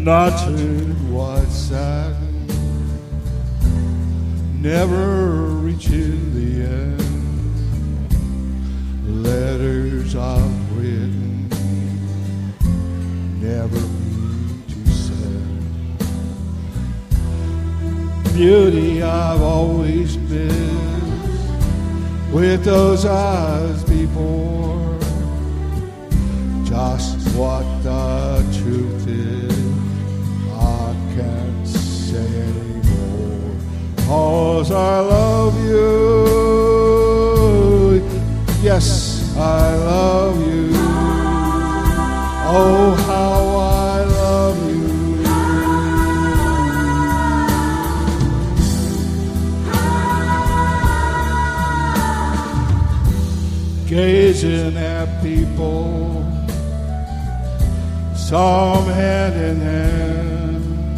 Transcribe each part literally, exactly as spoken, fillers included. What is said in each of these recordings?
Nothing was sad, never reaching the end. Letters I've written, never mean to send. Beauty I've always been, with those eyes before. Just what the truth is, I can't say anymore. 'Cause I love you, yes, I love you. Oh, how I love you. Gazing at people, some hand in hand,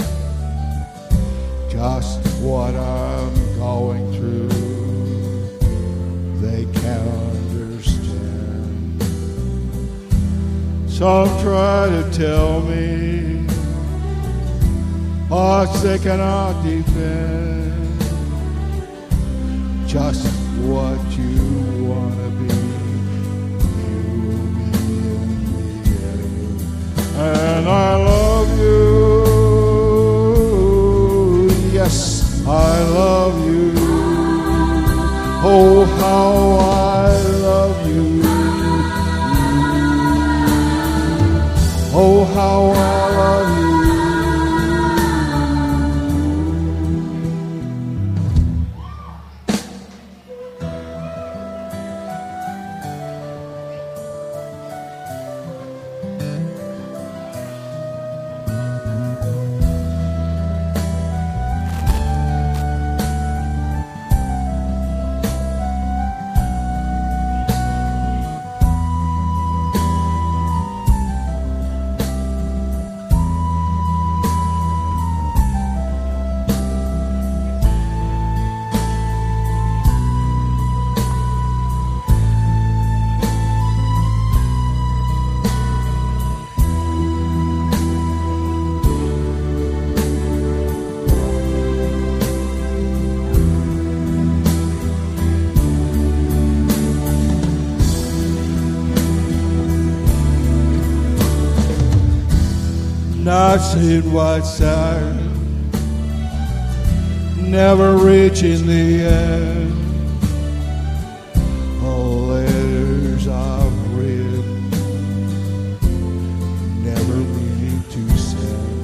just what I'm going through, they can't understand. Some try to tell me hearts they cannot defend, just what you want to be. And I love you, yes, I love you. Oh, how I love you. Oh, how I love you. Nothing was sad, never reaching the end. All letters I've written, never meaning to send.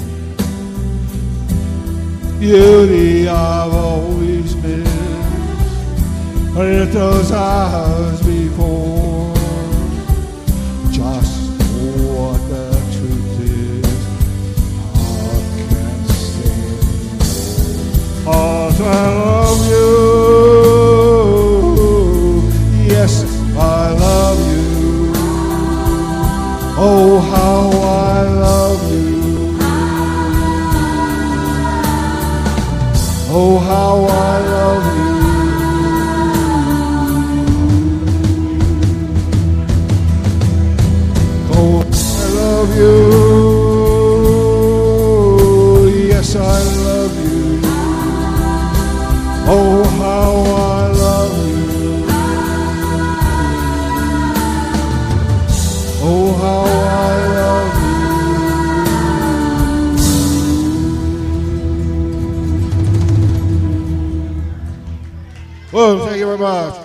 Beauty I've always been, with those eyes before. Just what the truth is, 'cause I love you, yes, I love you. Oh, how I love you. Oh, how I love you. Oh, I love you, yes, I love you. Oh, how I love you. Oh, how I love you. Well, thank you very much.